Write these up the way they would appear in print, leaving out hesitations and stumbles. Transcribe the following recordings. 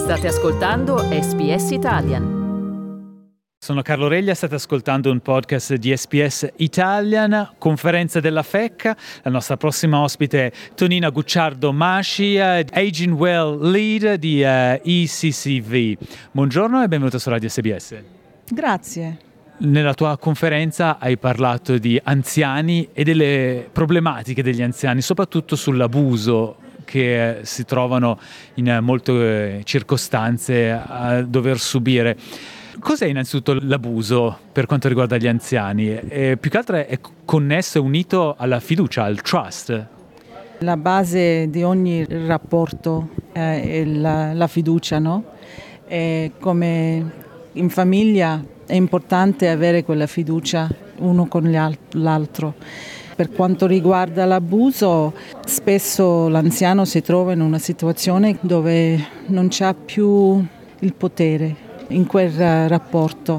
State ascoltando SBS Italian. Sono Carlo Reglia, state ascoltando un podcast di SBS Italian, conferenza della FECCA. La nostra prossima ospite è Tonina Gucciardo-Masci, Aging Well Lead di ECCV. Buongiorno e benvenuta su Radio SBS. Grazie. Nella tua conferenza hai parlato di anziani e delle problematiche degli anziani, soprattutto sull'abuso che si trovano in molte circostanze a dover subire. Cos'è innanzitutto l'abuso per quanto riguarda gli anziani? Più che altro è connesso e unito alla fiducia, al trust. La base di ogni rapporto è la fiducia, no? E come in famiglia è importante avere quella fiducia uno con l'altro. Per quanto riguarda l'abuso, spesso l'anziano si trova in una situazione dove non c'ha più il potere in quel rapporto,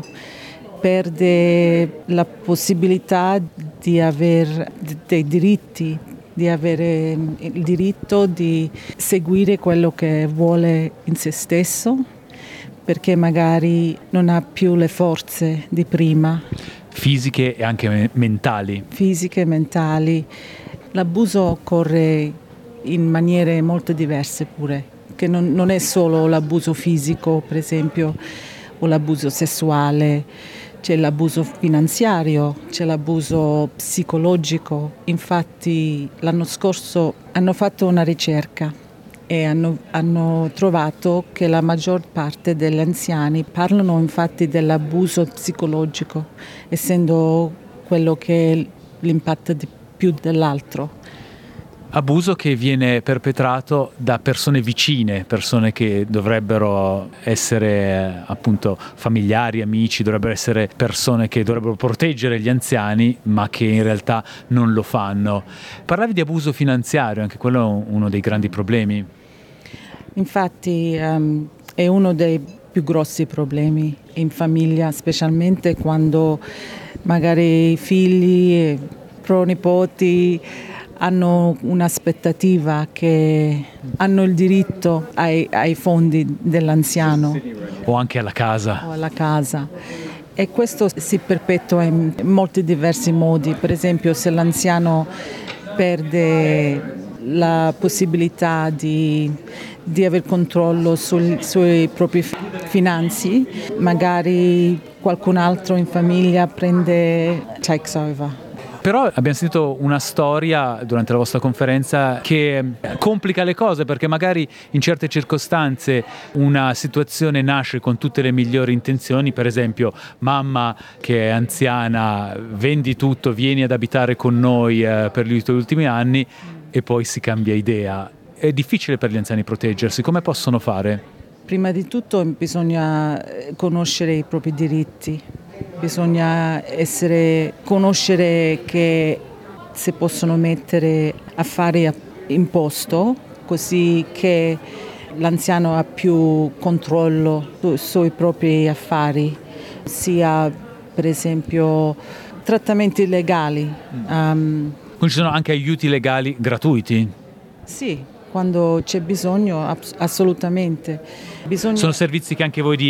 perde la possibilità di avere dei diritti, di avere il diritto di seguire quello che vuole in se stesso, perché magari non ha più le forze di prima. Fisiche e anche mentali. Fisiche e mentali. L'abuso occorre in maniere molto diverse pure, che non è solo l'abuso fisico, per esempio, o l'abuso sessuale, c'è l'abuso finanziario, c'è l'abuso psicologico. Infatti l'anno scorso hanno fatto una ricerca e hanno trovato che la maggior parte degli anziani parlano infatti dell'abuso psicologico, essendo quello che l'impatto di più dell'altro. Abuso che viene perpetrato da persone vicine, persone che dovrebbero essere appunto familiari, amici, dovrebbero essere persone che dovrebbero proteggere gli anziani, ma che in realtà non lo fanno. Parlavi di abuso finanziario, anche quello è uno dei grandi problemi. Infatti è uno dei più grossi problemi in famiglia, specialmente quando magari i figli, pronipoti hanno un'aspettativa che hanno il diritto ai fondi dell'anziano. O anche alla casa. O alla casa. E questo si perpetua in molti diversi modi. Per esempio, se l'anziano perde la possibilità di aver controllo sui propri finanzi, magari qualcun altro in famiglia takes over. Però abbiamo sentito una storia durante la vostra conferenza che complica le cose, perché magari in certe circostanze una situazione nasce con tutte le migliori intenzioni, per esempio mamma che è anziana, vendi tutto, vieni ad abitare con noi per gli ultimi anni, e poi si cambia idea. È difficile per gli anziani proteggersi, come possono fare? Prima di tutto bisogna conoscere i propri diritti. Bisogna conoscere che si possono mettere affari in posto, così che l'anziano ha più controllo sui propri affari, sia per esempio trattamenti legali. Quindi ci sono anche aiuti legali gratuiti? Sì, quando c'è bisogno, assolutamente. Sono servizi che anche voi di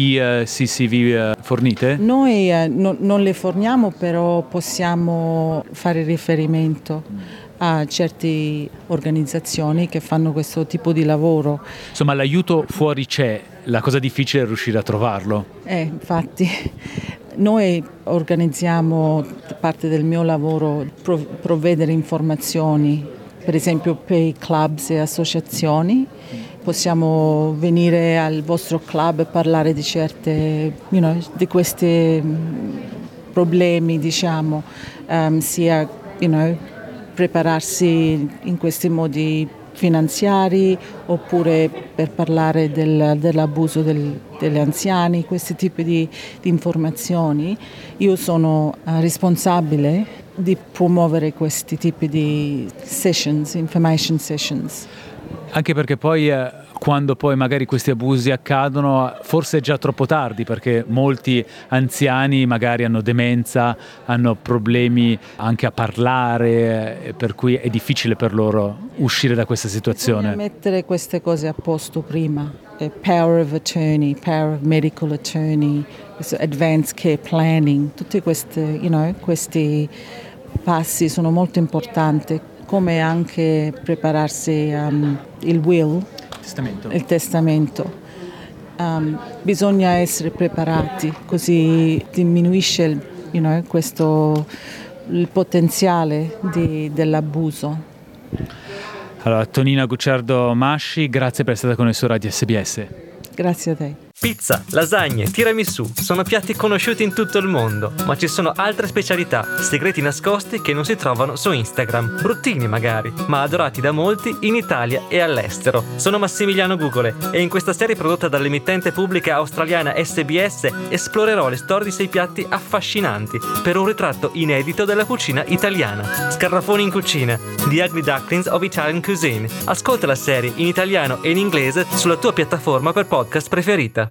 ECCV fornite? Noi non le forniamo, però possiamo fare riferimento a certe organizzazioni che fanno questo tipo di lavoro. Insomma, l'aiuto fuori c'è, la cosa difficile è riuscire a trovarlo. Infatti. Noi organizziamo, parte del mio lavoro, provvedere informazioni, per esempio per i clubs e associazioni. Possiamo venire al vostro club e parlare di di questi problemi, diciamo, sia, prepararsi in questi modi finanziari, oppure per parlare dell'abuso degli anziani, questi tipi di informazioni. Io sono responsabile di promuovere questi tipi di sessions, information sessions. Anche perché poi quando poi magari questi abusi accadono, forse è già troppo tardi, perché molti anziani magari hanno demenza, hanno problemi anche a parlare, per cui è difficile per loro uscire da questa situazione. Bisogna mettere queste cose a posto prima, power of attorney, power of medical attorney, advanced care planning, tutti questi passi sono molto importanti, come anche prepararsi il will, il testamento. Bisogna essere preparati, così diminuisce il potenziale dell'abuso. Allora, Tonina Gucciardo Masci, grazie per essere stata con noi su Radio SBS. Grazie a te. Pizza, lasagne, tiramisù sono piatti conosciuti in tutto il mondo, ma ci sono altre specialità, segreti nascosti che non si trovano su Instagram, bruttini magari, ma adorati da molti in Italia e all'estero. Sono Massimiliano Gugole e in questa serie prodotta dall'emittente pubblica australiana SBS esplorerò le storie di 6 piatti affascinanti per un ritratto inedito della cucina italiana. Scarafoni in cucina, The Ugly Ducklings of Italian Cuisine. Ascolta la serie in italiano e in inglese sulla tua piattaforma per podcast preferita.